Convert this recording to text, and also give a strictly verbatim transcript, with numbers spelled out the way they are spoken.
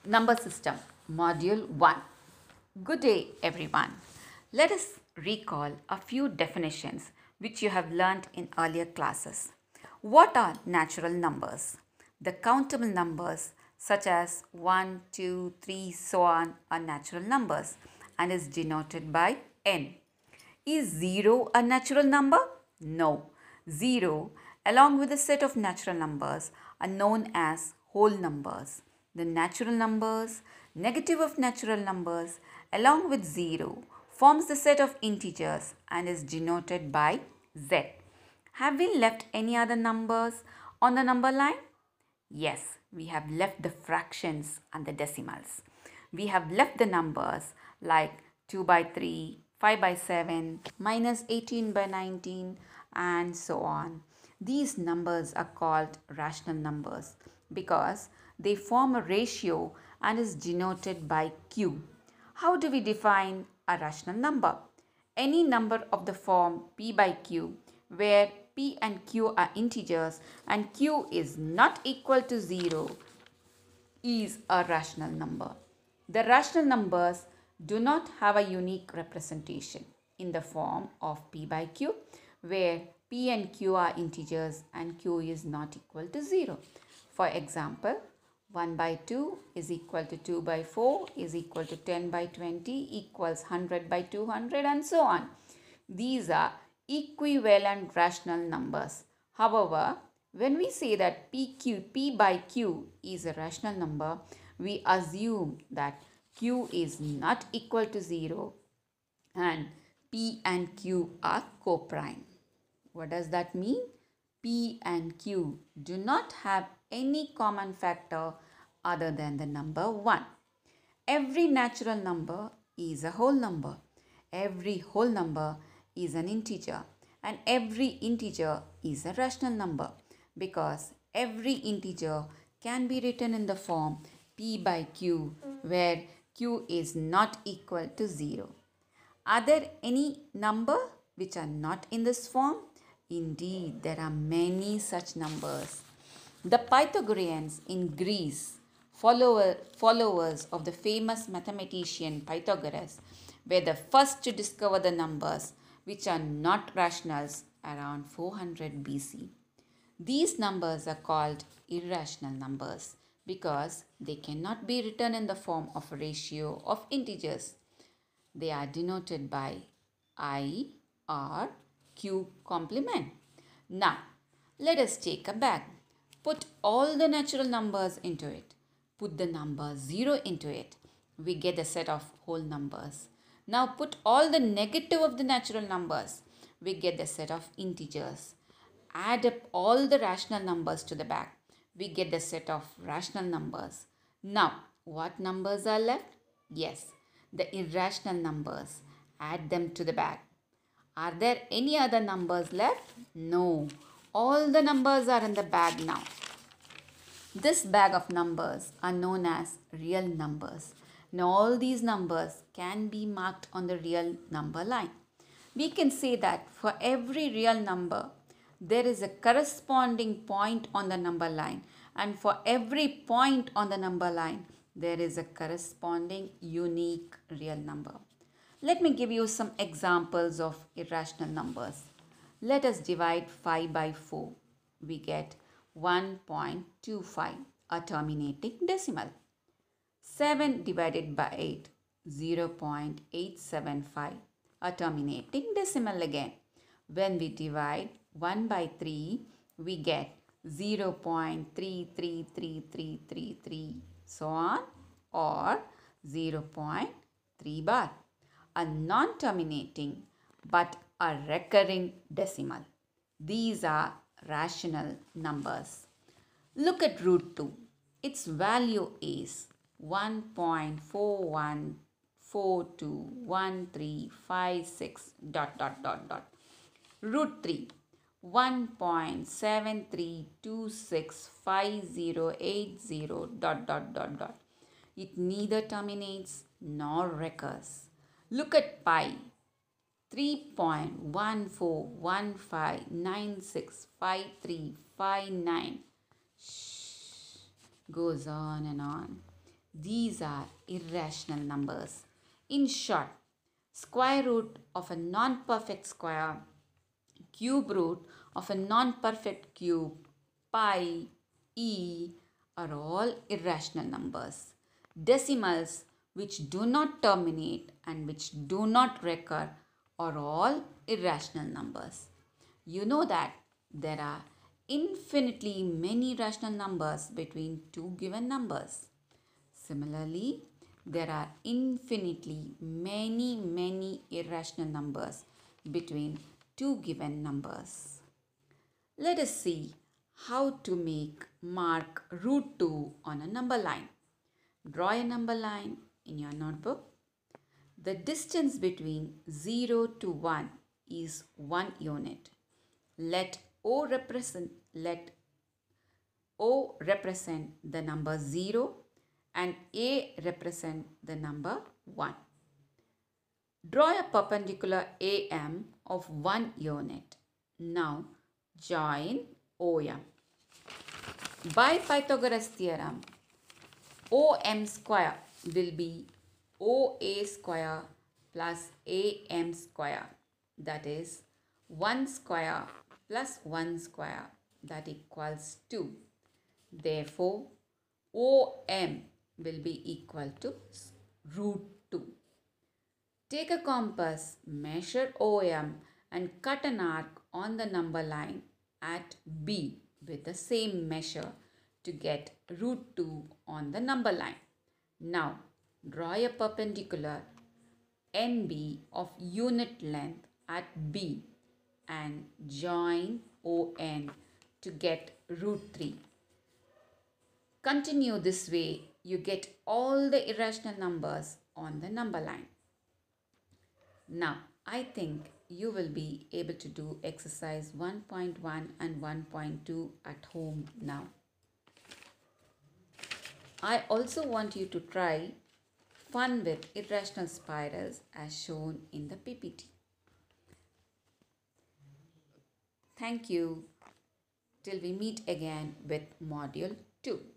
Number System, Module one. Good day, everyone. Let us recall a few definitions which you have learnt in earlier classes. What are natural numbers? The countable numbers such as one, two, three, so on are natural numbers and is denoted by n. Is zero a natural number? No. zero, along with a set of natural numbers, are known as whole numbers. The natural numbers, negative of natural numbers, along with zero, forms the set of integers and is denoted by z. Have we left any other numbers on the number line? Yes, we have left the fractions and the decimals. We have left the numbers like two by three, five by seven, minus eighteen by nineteen, and so on. These numbers are called rational numbers because they form a ratio and is denoted by q. How do we define a rational number? Any number of the form p by q where p and q are integers and q is not equal to zero is a rational number. The rational numbers do not have a unique representation in the form of p by q where p and q are integers and q is not equal to zero. For example, one by two is equal to two by four is equal to ten by twenty equals one hundred by two hundred and so on. These are equivalent rational numbers. However, when we say that p, q, p by q is a rational number, we assume that q is not equal to zero and p and q are coprime. What does that mean? P and q do not have any common factor other than the number one. Every natural number is a whole number. Every whole number is an integer and every integer is a rational number because every integer can be written in the form p by q where q is not equal to zero. Are there any number which are not in this form? Indeed, there are many such numbers. The Pythagoreans in Greece, follower, followers of the famous mathematician Pythagoras, were the first to discover the numbers which are not rationals around four hundred B C. These numbers are called irrational numbers because they cannot be written in the form of a ratio of integers. They are denoted by I, R, Q complement. Now, let us take a bag. Put all the natural numbers into it. Put the number zero into it. We get a set of whole numbers. Now put all the negative of the natural numbers. We get the set of integers. Add up all the rational numbers to the bag. We get the set of rational numbers. Now, what numbers are left? Yes, the irrational numbers. Add them to the bag. Are there any other numbers left? No. All the numbers are in the bag now. This bag of numbers are known as real numbers. Now all these numbers can be marked on the real number line. We can say that for every real number, there is a corresponding point on the number line, and for every point on the number line, there is a corresponding unique real number. Let me give you some examples of irrational numbers. Let us divide five by four. We get one point two five, a terminating decimal. seven divided by eight, zero point eight seven five, a terminating decimal again. When we divide one by three, we get zero point three three three three three three, so on, or zero point three bar. A non-terminating but a recurring decimal. These are rational numbers. Look at root two. Its value is one point four one four two one three five six dot dot dot dot. Root three. one point seven three two six five zero eight zero dot dot dot dot. It neither terminates nor recurs. Look at pi. three point one four one five nine six five three five nine. Shh. Goes on and on. These are irrational numbers. In short, square root of a non-perfect square, cube root of a non-perfect cube, pi, e are all irrational numbers. Decimals which do not terminate and which do not recur are all irrational numbers. You know that there are infinitely many rational numbers between two given numbers. Similarly, there are infinitely many, many irrational numbers between two given numbers. Let us see how to make mark root two on a number line. Draw a number line in your notebook. The distance between zero to one is one unit. Let O represent let O represent the number zero and A represent the number one. Draw a perpendicular A M of one unit. Now join O M. By Pythagoras theorem, O M square will be O A square plus A M square, that is one square plus one square, that equals two. Therefore, O M will be equal to root two. Take a compass, measure O M and cut an arc on the number line at B with the same measure to get root two on the number line. Now, draw a perpendicular N B of unit length at B and join O N to get root three. Continue this way, you get all the irrational numbers on the number line. Now, I think you will be able to do exercise one point one and one point two at home now. I also want you to try fun with irrational spirals as shown in the P P T. Thank you. Till we meet again with module two.